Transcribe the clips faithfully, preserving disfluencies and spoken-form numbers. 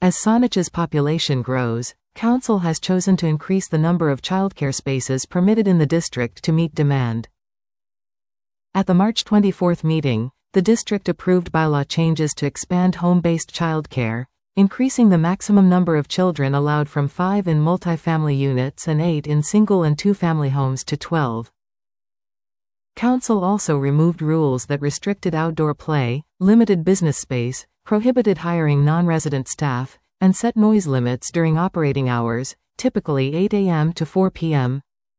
As Saanach's population grows, Council has chosen to increase the number of childcare spaces permitted in the district to meet demand. At the March twenty-fourth meeting, the district approved bylaw changes to expand home-based childcare, increasing the maximum number of children allowed from five in multifamily units and eight in single and two-family homes to twelve. Council also removed rules that restricted outdoor play, limited business space, prohibited hiring non-resident staff, and set noise limits during operating hours, typically eight a m to four p m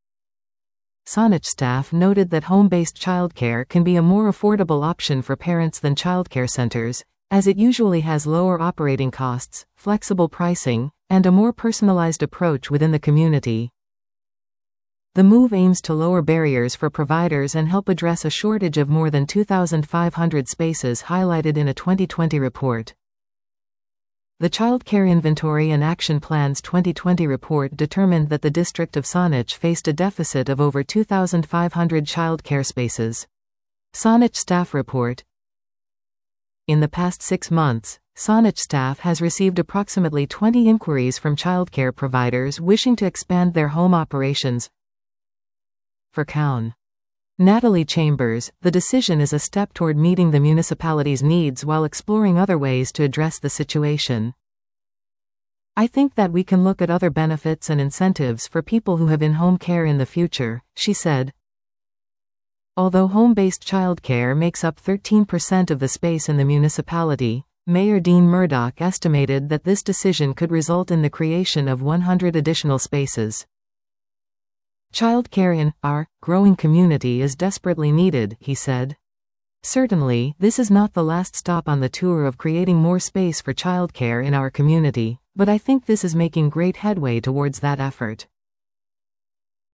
Saanach staff noted that home-based childcare can be a more affordable option for parents than childcare centers, as it usually has lower operating costs, flexible pricing, and a more personalized approach within the community. The move aims to lower barriers for providers and help address a shortage of more than two thousand five hundred spaces highlighted in a twenty twenty report. The Child Care Inventory and Action Plans twenty twenty report determined that the district of Saanach faced a deficit of over two thousand five hundred child care spaces. Saanach Staff Report. In the past six months, Saanach staff has received approximately twenty inquiries from childcare providers wishing to expand their home operations. For Cown. Natalie Chambers, the decision is a step toward meeting the municipality's needs while exploring other ways to address the situation. I think that we can look at other benefits and incentives for people who have in-home care in the future, she said. Although home-based childcare makes up thirteen percent of the space in the municipality, Mayor Dean Murdoch estimated that this decision could result in the creation of one hundred additional spaces. Childcare in our growing community is desperately needed, he said. Certainly, this is not the last stop on the tour of creating more space for childcare in our community, but I think this is making great headway towards that effort.